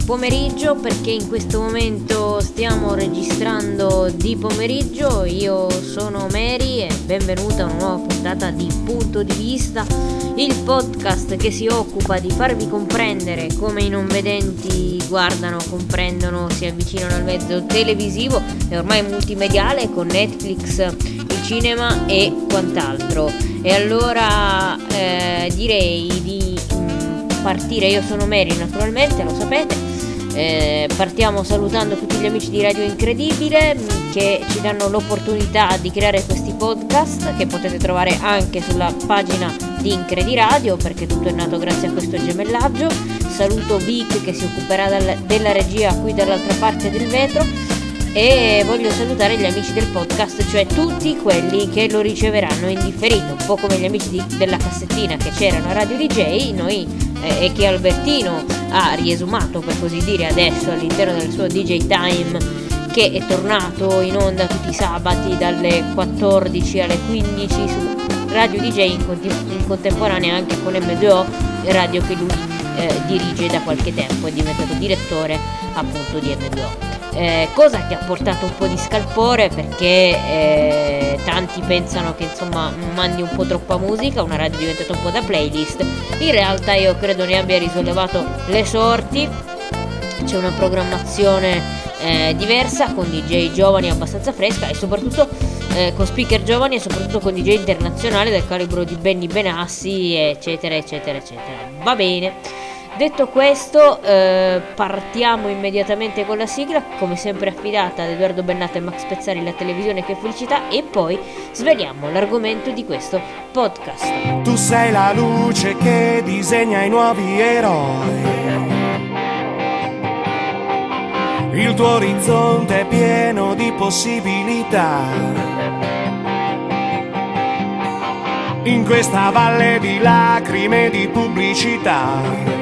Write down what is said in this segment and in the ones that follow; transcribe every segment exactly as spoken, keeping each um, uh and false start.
pomeriggio, perché in questo momento stiamo registrando di pomeriggio. Io sono Mary e benvenuta a una nuova puntata di Punto di Vista, il podcast che si occupa di farvi comprendere come i non vedenti guardano, comprendono, si avvicinano al mezzo televisivo e ormai multimediale con Netflix, il cinema e quant'altro. E allora eh, direi di mh, partire. Io sono Mary, naturalmente, lo sapete. Eh, partiamo salutando tutti gli amici di Radio Incredibile che ci danno l'opportunità di creare questi podcast che potete trovare anche sulla pagina di Incrediradio, perché tutto è nato grazie a questo gemellaggio. Saluto Vic che si occuperà dal, della regia qui dall'altra parte del vetro, e voglio salutare gli amici del podcast, cioè tutti quelli che lo riceveranno in differito, un po' come gli amici di, della cassettina che c'erano a Radio D J, noi eh, e che Albertino ha riesumato, per così dire, adesso all'interno del suo D J Time, che è tornato in onda tutti i sabati dalle quattordici alle quindici su Radio D J, in, cont- in contemporanea anche con M due O, radio che lui eh, dirige da qualche tempo, è diventato direttore appunto di M due O. Eh, cosa che ha portato un po' di scalpore, perché eh, tanti pensano che insomma mandi un po' troppa musica, una radio è diventata un po' da playlist. In realtà io credo ne abbia risollevato le sorti, c'è una programmazione eh, diversa, con D J giovani abbastanza fresca e soprattutto eh, con speaker giovani, e soprattutto con D J internazionali del calibro di Benny Benassi, eccetera eccetera eccetera. Va bene. Detto questo, eh, partiamo immediatamente con la sigla, come sempre affidata ad Edoardo Bennato e Max Pezzari, la televisione che felicità, e poi sveliamo l'argomento di questo podcast. Tu sei la luce che disegna i nuovi eroi, il tuo orizzonte è pieno di possibilità, in questa valle di lacrime e di pubblicità.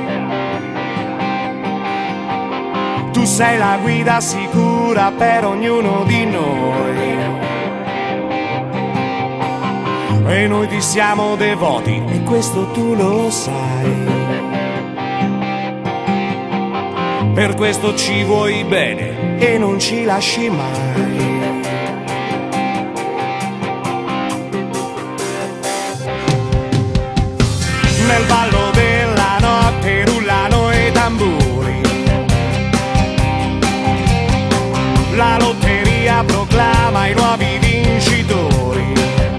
Tu sei la guida sicura per ognuno di noi, e noi ti siamo devoti, e questo tu lo sai. Per questo ci vuoi bene e non ci lasci mai. Nel ballo della notte rullano i tamburi, la lotteria proclama i nuovi vincitori.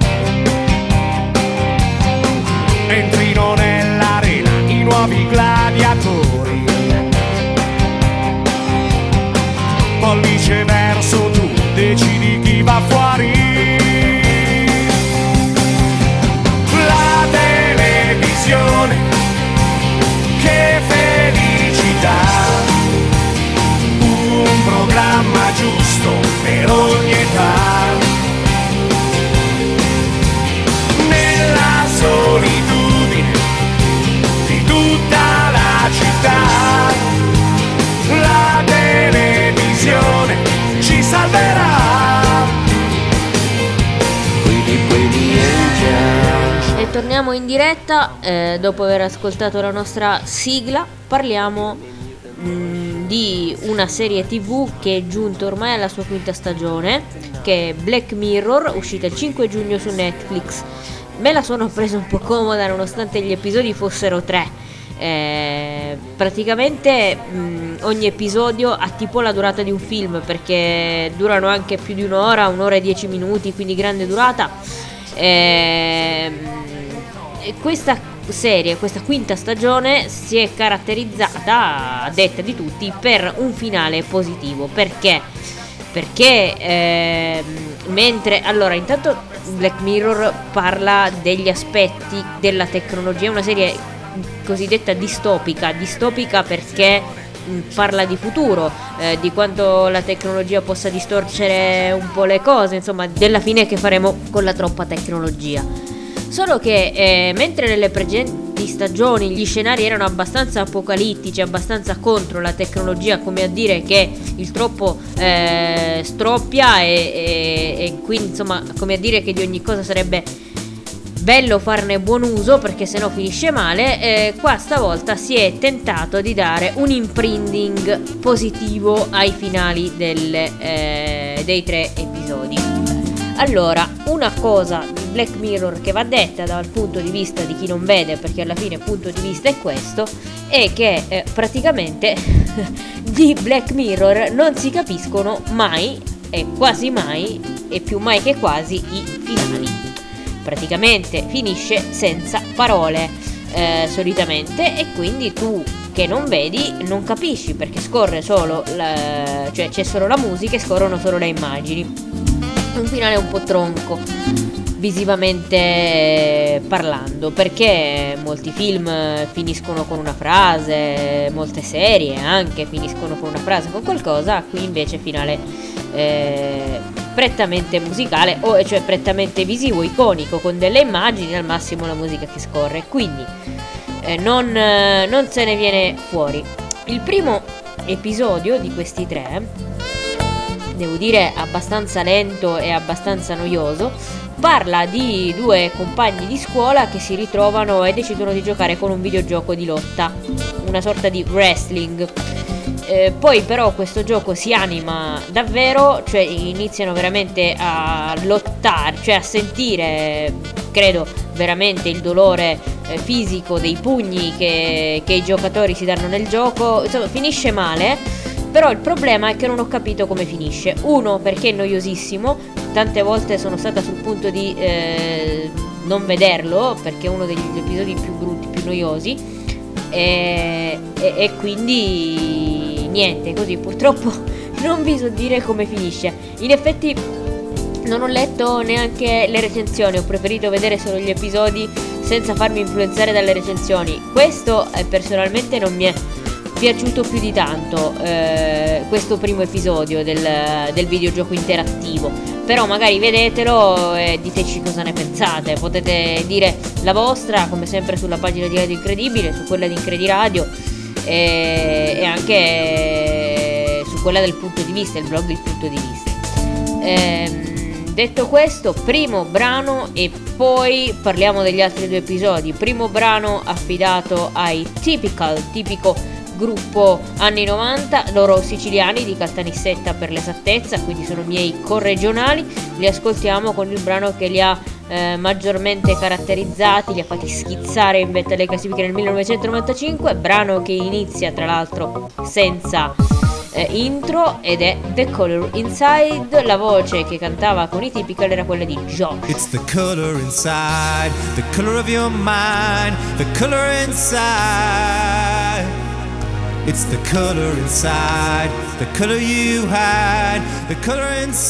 Entrino nell'arena i nuovi gladiatori, pollice verso tu, decidi chi va fuori. La televisione, che felicità, un programma giusto per ogni età. Nella solitudine di tutta la città, la televisione ci salverà. Quindi, quindi E torniamo in diretta eh, dopo aver ascoltato la nostra sigla. Parliamo mh, di una serie tv che è giunta ormai alla sua quinta stagione, che è Black Mirror, uscita il cinque giugno su Netflix. Me la sono presa un po' comoda nonostante gli episodi fossero tre. Eh, praticamente mh, ogni episodio ha tipo la durata di un film, perché durano anche più di un'ora, un'ora e dieci minuti, quindi grande durata. Eh, questa serie, questa quinta stagione si è caratterizzata, a detta di tutti, per un finale positivo. Perché? Perché eh, mentre allora intanto Black Mirror parla degli aspetti della tecnologia, è una serie cosiddetta distopica, distopica perché mh, parla di futuro, eh, di quanto la tecnologia possa distorcere un po' le cose, insomma, della fine che faremo con la troppa tecnologia. Solo che eh, mentre nelle precedenti stagioni gli scenari erano abbastanza apocalittici, abbastanza contro la tecnologia, come a dire che il troppo eh, stroppia e, e, e quindi insomma come a dire che di ogni cosa sarebbe bello farne buon uso perché sennò finisce male. Eh, qua stavolta si è tentato di dare un imprinting positivo ai finali delle, eh, dei tre episodi. Allora, una cosa di Black Mirror che va detta dal punto di vista di chi non vede, perché alla fine il punto di vista è questo, è che eh, praticamente di Black Mirror non si capiscono mai, e quasi mai, e più mai che quasi, i finali. Praticamente finisce senza parole eh, solitamente, e quindi tu che non vedi non capisci perché scorre solo la, cioè c'è solo la musica e scorrono solo le immagini. Un finale un po' tronco visivamente parlando, perché molti film finiscono con una frase, molte serie anche finiscono con una frase, con qualcosa. Qui invece finale eh, prettamente musicale, o cioè prettamente visivo, iconico, con delle immagini, al massimo la musica che scorre, quindi eh, non, eh, non se ne viene fuori. Il primo episodio di questi tre, devo dire abbastanza lento e abbastanza noioso, parla di due compagni di scuola che si ritrovano e decidono di giocare con un videogioco di lotta, una sorta di wrestling. Eh, poi però questo gioco si anima davvero, cioè iniziano veramente a lottare, cioè a sentire, credo, veramente il dolore eh, fisico dei pugni che, che i giocatori si danno nel gioco. Insomma, finisce male. Però il problema è che non ho capito come finisce. Uno, perché è noiosissimo, tante volte sono stata sul punto di eh, non vederlo, perché è uno degli episodi più brutti, più noiosi, e, e, e quindi niente, così purtroppo non vi so dire come finisce. In effetti non ho letto neanche le recensioni, ho preferito vedere solo gli episodi senza farmi influenzare dalle recensioni. Questo eh, personalmente non mi è piaciuto più di tanto, eh, questo primo episodio del, del videogioco interattivo. Però magari vedetelo e diteci cosa ne pensate. Potete dire la vostra, come sempre, sulla pagina di Radio Incredibile, su quella di Incrediradio e, e anche su quella del punto di vista, il blog Il Punto di Vista. Ehm, detto questo, primo brano e poi parliamo degli altri due episodi. Primo brano affidato ai Typical, tipico gruppo anni novanta, loro siciliani di Caltanissetta per l'esattezza, quindi sono miei corregionali. Li ascoltiamo con il brano che li ha eh, maggiormente caratterizzati, li ha fatti schizzare in vetta alle classifiche nel millenovecentonovantacinque, brano che inizia tra l'altro senza eh, intro ed è The Color Inside. La voce che cantava con i Typical era quella di Josh. It's the color inside, the color of your mind, the color inside. It's the color inside, the color you hide, the color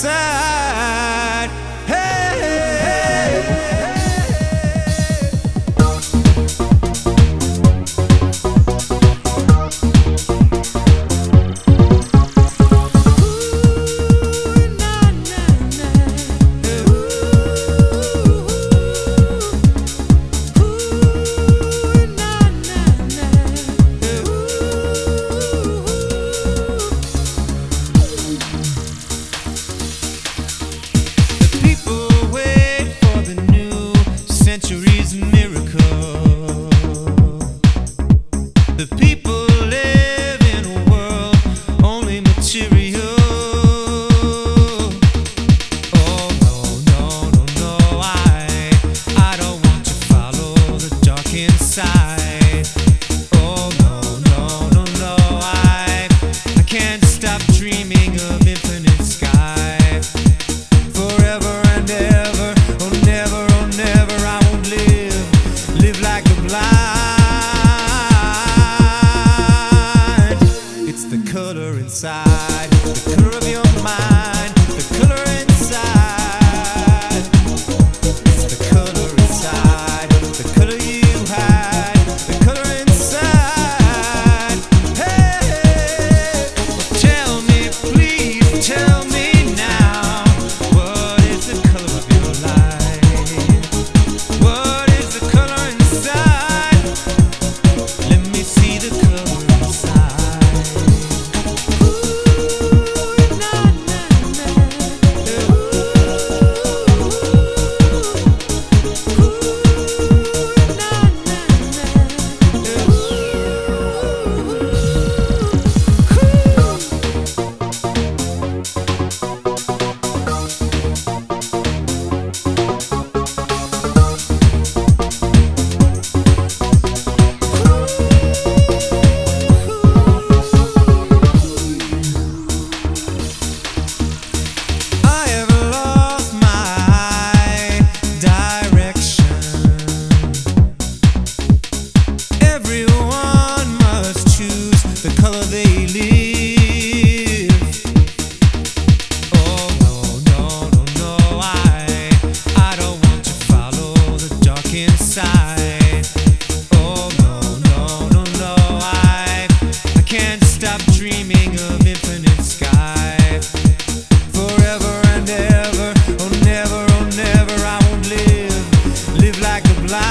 inside. Hey, hey, hey. Ooh. they live. Oh no, no, no, no, I, I don't want to follow the dark inside. Oh no, no, no, no, I, I can't stop dreaming of infinite sky. Forever and ever, oh never, oh never, I won't live, live like the blind.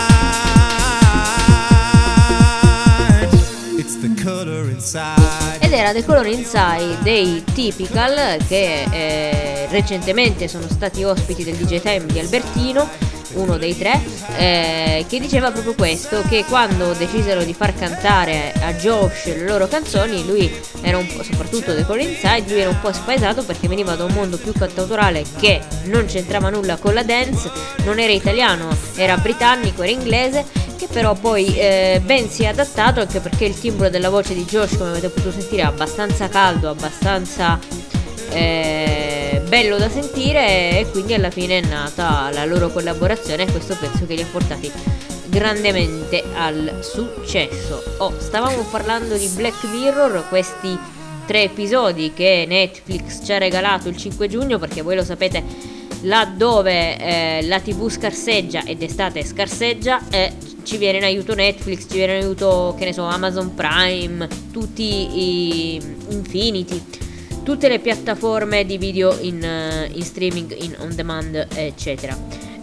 It's the color inside. Ed era The Color Inside dei Typical, che eh, recentemente sono stati ospiti del D J Time di Albertino, uno dei tre, eh, che diceva proprio questo, che quando decisero di far cantare a Josh le loro canzoni, lui era un po', soprattutto The Color Inside, lui era un po' spaesato perché veniva da un mondo più cantautorale che non c'entrava nulla con la dance, non era italiano, era britannico, era inglese, che però poi eh, ben si è adattato, anche perché il timbro della voce di Josh, come avete potuto sentire, è abbastanza caldo, abbastanza eh, bello da sentire, e quindi alla fine è nata la loro collaborazione, e questo penso che li ha portati grandemente al successo. Oh, stavamo parlando di Black Mirror, questi tre episodi che Netflix ci ha regalato il cinque giugno, perché voi lo sapete, laddove eh, la tivù scarseggia, ed estate scarseggia, eh, ci viene in aiuto Netflix, ci viene in aiuto, che ne so, Amazon Prime, tutti i Infinity, tutte le piattaforme di video in, uh, in streaming, in on demand, eccetera.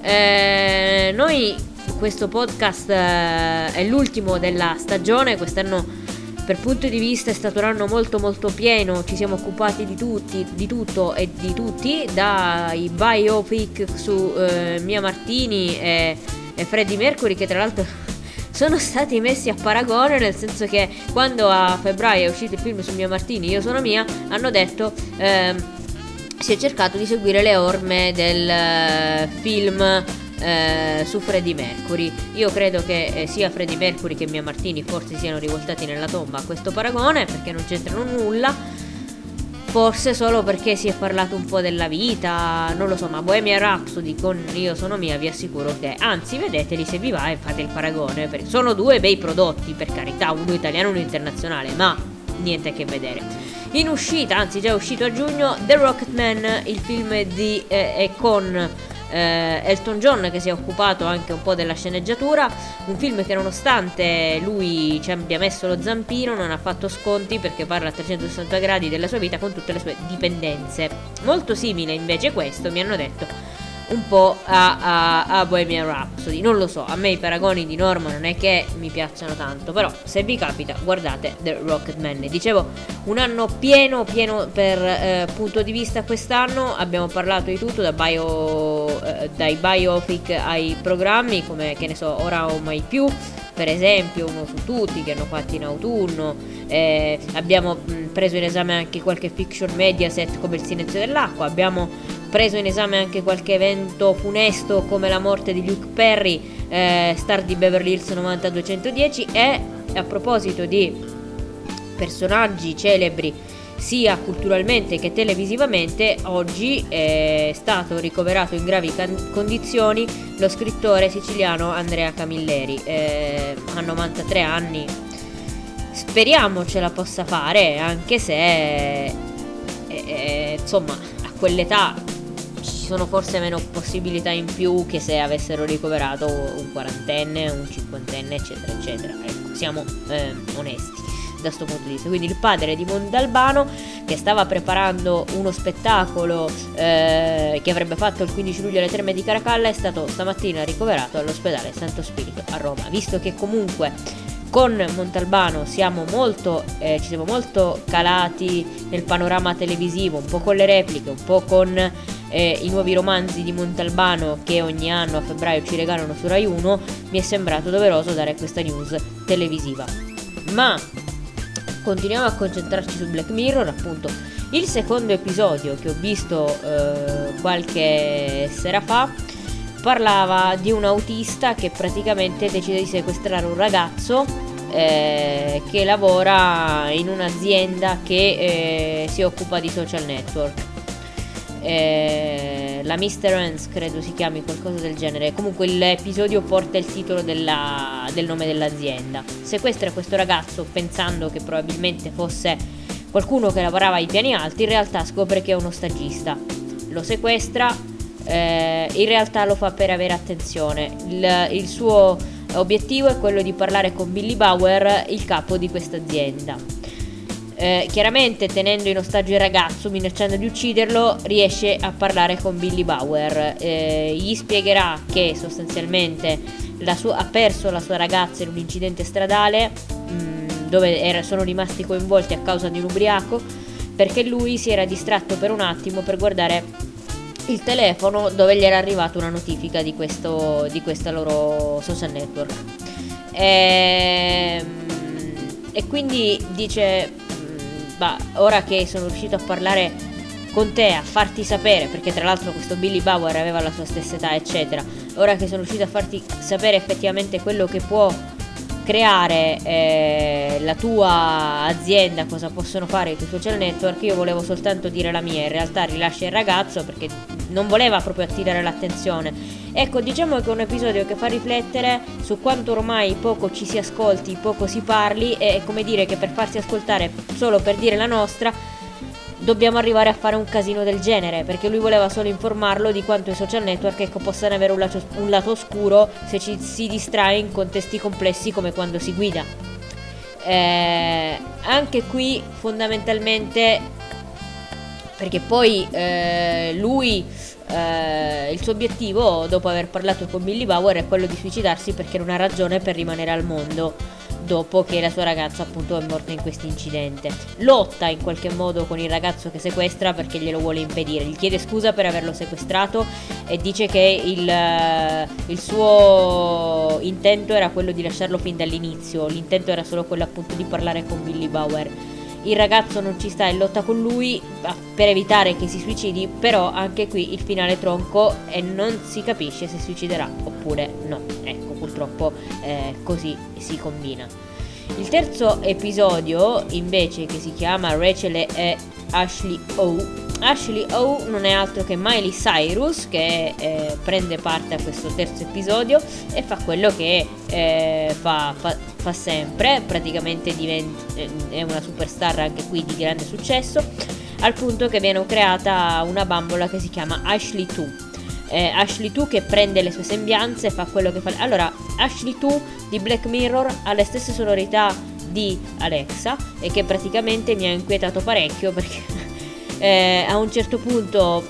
Eh, noi, questo podcast uh, è l'ultimo della stagione. Quest'anno, per punto di vista, è stato un anno molto molto pieno. Ci siamo occupati di tutti, di tutto e di tutti, dai biopic su uh, Mia Martini e, e Freddie Mercury, che tra l'altro sono stati messi a paragone, nel senso che quando a febbraio è uscito il film su Mia Martini, Io sono Mia, hanno detto ehm, si è cercato di seguire le orme del eh, film eh, su Freddie Mercury. Io credo che eh, sia Freddie Mercury che Mia Martini forse siano rivoltati nella tomba a questo paragone, perché non c'entrano nulla. Forse solo perché si è parlato un po' della vita, non lo so, ma Bohemian Rhapsody con Io sono Mia vi assicuro che, anzi, vedeteli se vi va e fate il paragone, perché sono due bei prodotti, per carità, uno italiano e uno internazionale, ma niente a che vedere. In uscita, anzi già uscito a giugno, The Rocketman, il film di eh, e con eh, Elton John, che si è occupato anche un po' della sceneggiatura, un film che nonostante lui ci abbia messo lo zampino non ha fatto sconti, perché parla a trecentosessanta gradi della sua vita con tutte le sue dipendenze. Molto simile invece questo, mi hanno detto, un po' a, a, a Bohemian Rhapsody. Non lo so, a me i paragoni di norma non è che mi piacciono tanto, però se vi capita guardate The Rocketman. Dicevo, un anno pieno pieno per eh, punto di vista quest'anno. Abbiamo parlato di tutto, da bio, eh, dai biopic ai programmi come, che ne so, Ora o Mai Più, per esempio, uno su tutti, che hanno fatto in autunno. Eh, abbiamo mh, preso in esame anche qualche fiction Mediaset come Il silenzio dell'acqua. Abbiamo preso in esame anche qualche evento funesto come la morte di Luke Perry, eh, star di Beverly Hills novanta duecentodieci. E a proposito di personaggi celebri sia culturalmente che televisivamente, oggi è stato ricoverato in gravi can- condizioni lo scrittore siciliano Andrea Camilleri, eh, ha novantatré anni. Speriamo ce la possa fare, anche se eh, eh, insomma, a quell'età ci sono forse meno possibilità in più che se avessero ricoverato un quarantenne, un cinquantenne, eccetera eccetera. Ecco, siamo eh, onesti da questo punto di vista. Quindi il padre di Montalbano, che stava preparando uno spettacolo eh, che avrebbe fatto il quindici luglio alle Terme di Caracalla, è stato stamattina ricoverato all'ospedale Santo Spirito a Roma. Visto che comunque con Montalbano siamo molto eh, ci siamo molto calati nel panorama televisivo, un po' con le repliche, un po' con eh, i nuovi romanzi di Montalbano che ogni anno a febbraio ci regalano su Rai uno, mi è sembrato doveroso dare questa news televisiva. Ma continuiamo a concentrarci su Black Mirror. Appunto, il secondo episodio che ho visto eh, qualche sera fa parlava di un autista che praticamente decide di sequestrare un ragazzo eh, che lavora in un'azienda che eh, si occupa di social network. eh, la mister Hans credo si chiami, qualcosa del genere. Comunque l'episodio porta il titolo della, del nome dell'azienda. Sequestra questo ragazzo pensando che probabilmente fosse qualcuno che lavorava ai piani alti, in realtà scopre che è uno stagista. Lo sequestra, eh, in realtà lo fa per avere attenzione. Il, il suo obiettivo è quello di parlare con Billy Bauer, il capo di questa azienda. Eh, chiaramente, tenendo in ostaggio il ragazzo, minacciando di ucciderlo, riesce a parlare con Billy Bauer. Eh, gli spiegherà che sostanzialmente la sua, ha perso la sua ragazza in un incidente stradale mh, dove era, sono rimasti coinvolti a causa di un ubriaco, perché lui si era distratto per un attimo per guardare il telefono dove gli era arrivata una notifica di questo di questa loro social network. E, e quindi dice: bah, ora che sono riuscito a parlare con te, a farti sapere, perché tra l'altro questo Billy Bauer aveva la sua stessa età eccetera, ora che sono riuscito a farti sapere effettivamente quello che può creare eh, la tua azienda, cosa possono fare i tuoi social network, io volevo soltanto dire la mia. In realtà rilascia il ragazzo perché non voleva proprio attirare l'attenzione. Ecco, diciamo che è un episodio che fa riflettere su quanto ormai poco ci si ascolti, poco si parli, e è come dire che per farsi ascoltare solo per dire la nostra dobbiamo arrivare a fare un casino del genere, perché lui voleva solo informarlo di quanto i social network, ecco, possano avere un lato, un lato oscuro se ci si distrae in contesti complessi come quando si guida. Eh, anche qui fondamentalmente, perché poi eh, lui eh, il suo obiettivo dopo aver parlato con Billy Bauer è quello di suicidarsi, perché non ha ragione per rimanere al mondo dopo che la sua ragazza appunto è morta in questo incidente. Lotta in qualche modo con il ragazzo che sequestra perché glielo vuole impedire, gli chiede scusa per averlo sequestrato e dice che il, il suo intento era quello di lasciarlo fin dall'inizio, l'intento era solo quello appunto di parlare con Billy Bauer. Il ragazzo non ci sta e lotta con lui per evitare che si suicidi, però anche qui il finale tronco e non si capisce se si suiciderà oppure no. Ecco, purtroppo eh, così si combina. Il terzo episodio invece, che si chiama Rachel e Ashley O. Ashley O non è altro che Miley Cyrus, che eh, prende parte a questo terzo episodio e fa quello che eh, fa, fa, fa sempre, praticamente diventa, è una superstar anche qui di grande successo, al punto che viene creata una bambola che si chiama Ashley due. Eh, Ashley due che prende le sue sembianze, fa quello che fa. Allora, Ashley due di Black Mirror ha le stesse sonorità di Alexa, e che praticamente mi ha inquietato parecchio, perché Eh, a un certo punto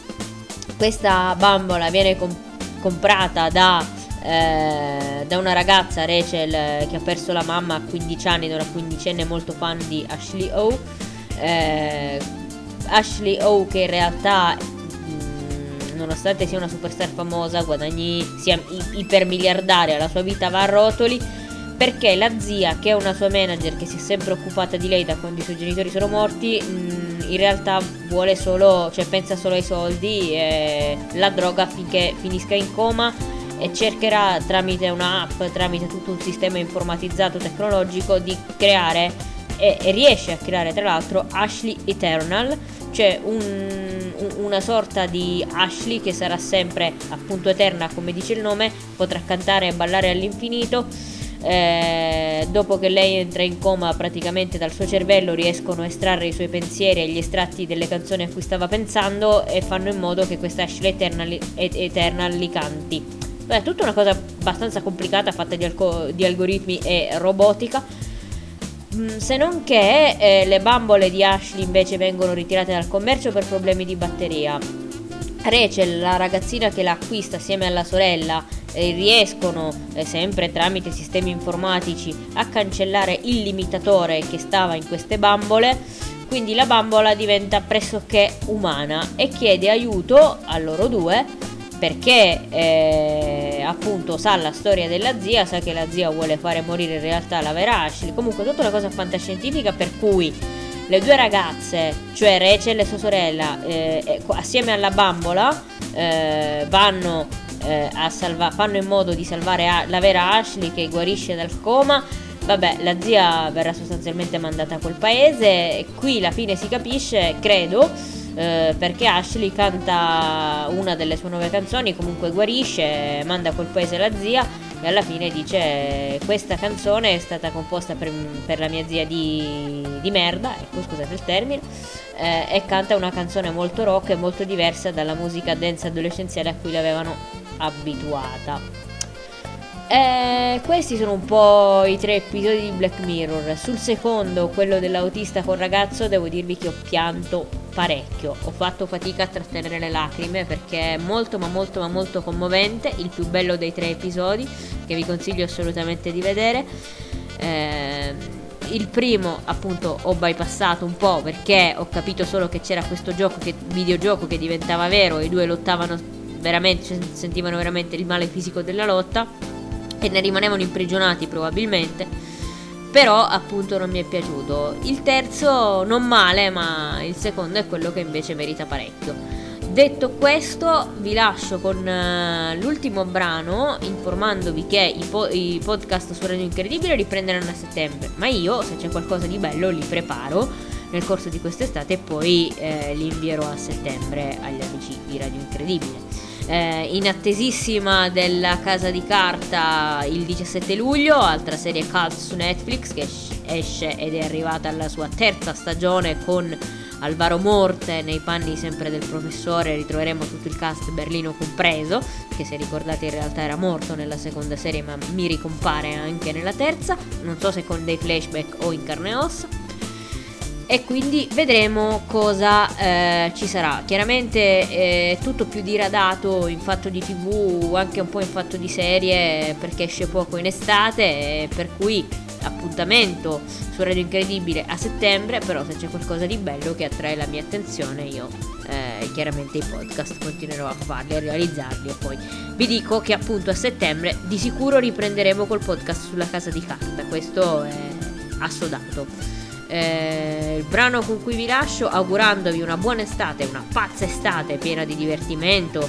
questa bambola viene com- comprata da, eh, da una ragazza, Rachel, che ha perso la mamma a quindici anni, da una quindicenne molto fan di Ashley O. eh, Ashley O che in realtà mh, nonostante sia una superstar famosa, guadagni, sia i- ipermiliardaria, la sua vita va a rotoli, perché la zia, che è una sua manager che si è sempre occupata di lei da quando i suoi genitori sono morti, mh, in realtà vuole solo, cioè pensa solo ai soldi e la droga finché finisca in coma, e cercherà tramite un'app, tramite tutto un sistema informatizzato tecnologico di creare, e, e riesce a creare tra l'altro Ashley Eternal, cioè un, un, una sorta di Ashley che sarà sempre appunto eterna, come dice il nome, potrà cantare e ballare all'infinito. Eh, dopo che lei entra in coma, praticamente dal suo cervello riescono a estrarre i suoi pensieri e gli estratti delle canzoni a cui stava pensando, e fanno in modo che questa Ashley Eternal, Eternal li canti. Beh, è tutta una cosa abbastanza complicata, fatta di, alco- di algoritmi e robotica, mm, se non che eh, le bambole di Ashley invece vengono ritirate dal commercio per problemi di batteria. Rachel, la ragazzina che la acquista assieme alla sorella, eh, riescono eh, sempre tramite sistemi informatici a cancellare il limitatore che stava in queste bambole, quindi la bambola diventa pressoché umana e chiede aiuto a loro due, perché eh, appunto sa la storia della zia, sa che la zia vuole fare morire in realtà la vera Ashley. Comunque tutta una cosa fantascientifica, per cui le due ragazze, cioè Rachel e sua sorella, eh, assieme alla bambola eh, vanno eh, a salvare, fanno in modo di salvare a- la vera Ashley, che guarisce dal coma. Vabbè, la zia verrà sostanzialmente mandata a quel paese, e qui la fine si capisce, credo, eh, perché Ashley canta una delle sue nuove canzoni, comunque guarisce, manda a quel paese la zia e alla fine dice: questa canzone è stata composta per, per la mia zia di, di merda, ecco, scusate il termine, eh, e canta una canzone molto rock e molto diversa dalla musica dance adolescenziale a cui l'avevano abituata. Eh, questi sono un po' i tre episodi di Black Mirror. Sul secondo, quello dell'autista con ragazzo, devo dirvi che ho pianto parecchio. Ho fatto fatica a trattenere le lacrime perché è molto ma molto ma molto commovente. Il più bello dei tre episodi, che vi consiglio assolutamente di vedere. Eh, il primo appunto ho bypassato un po' perché ho capito solo che c'era questo gioco, che, videogioco che diventava vero, e i due lottavano veramente, sentivano veramente il male fisico della lotta e ne rimanevano imprigionati probabilmente, però appunto non mi è piaciuto. Il terzo non male, ma il secondo è quello che invece merita parecchio. Detto questo, vi lascio con uh, l'ultimo brano, informandovi che i, po- i podcast su Radio Incredibile riprenderanno a settembre, ma io, se c'è qualcosa di bello, li preparo nel corso di quest'estate e poi eh, li invierò a settembre agli amici di Radio Incredibile. Eh, in attesissima della Casa di Carta il diciassette luglio, altra serie cult su Netflix che esce ed è arrivata alla sua terza stagione con Alvaro Morte nei panni sempre del professore. Ritroveremo tutto il cast, Berlino compreso, che se ricordate in realtà era morto nella seconda serie ma mi ricompare anche nella terza, non so se con dei flashback o in carne e ossa. E quindi vedremo cosa eh, ci sarà. Chiaramente è tutto più diradato in fatto di tv, anche un po' in fatto di serie, perché esce poco in estate, per cui appuntamento su Radio Incredibile a settembre. Però se c'è qualcosa di bello che attrae la mia attenzione, io eh, chiaramente i podcast continuerò a farli, a realizzarli, e poi vi dico che appunto a settembre di sicuro riprenderemo col podcast sulla Casa di Carta, questo è assodato. Eh, il brano con cui vi lascio, augurandovi una buona estate, una pazza estate piena di divertimento,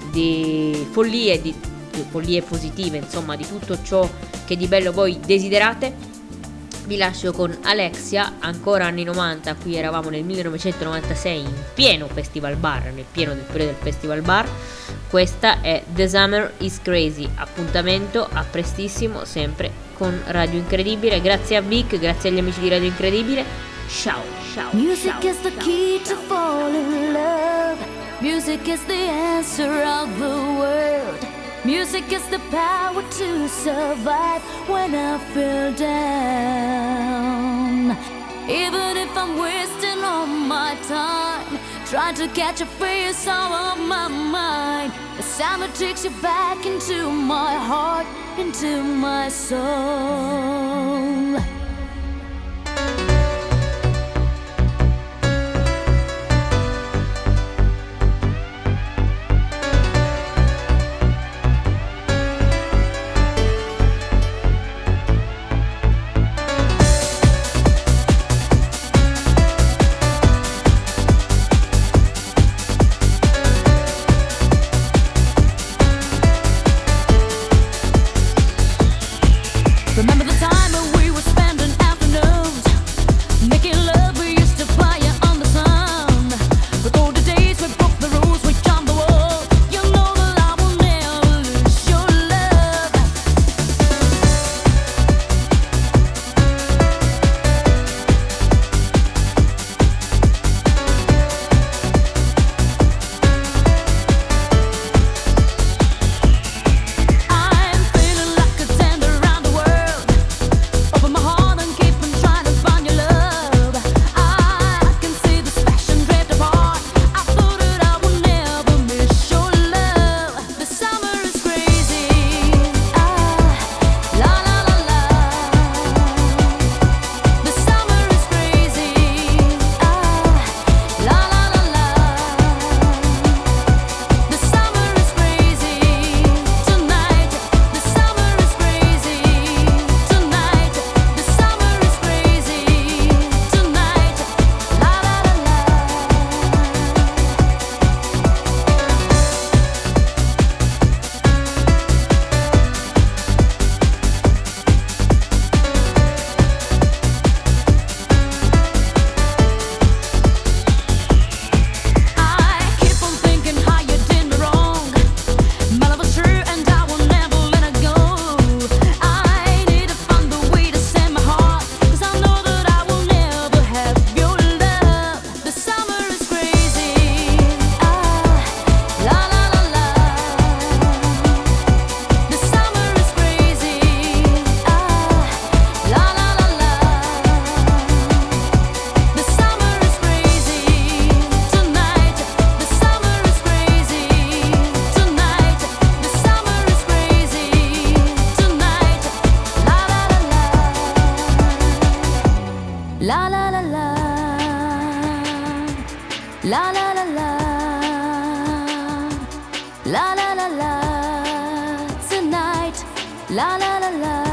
di follie, di, di follie positive, insomma di tutto ciò che di bello voi desiderate. Vi lascio con Alexia, ancora anni novanta, qui eravamo nel millenovecentonovantasei in pieno Festival Bar, nel pieno del periodo del Festival Bar. Questa è The Summer is Crazy. Appuntamento a prestissimo sempre con Radio Incredibile. Grazie a Vic, grazie agli amici di Radio Incredibile. Ciao, ciao. Music ciao, is the ciao, key ciao. to fall in love. Music is the answer of the world. Music is the power to survive when I feel down. Even if I'm wasting all my time trying to catch a face out of my mind, the sound that takes you back into my heart, into my soul. Remember the time la. La la la la. La la la la. Tonight. La la la la.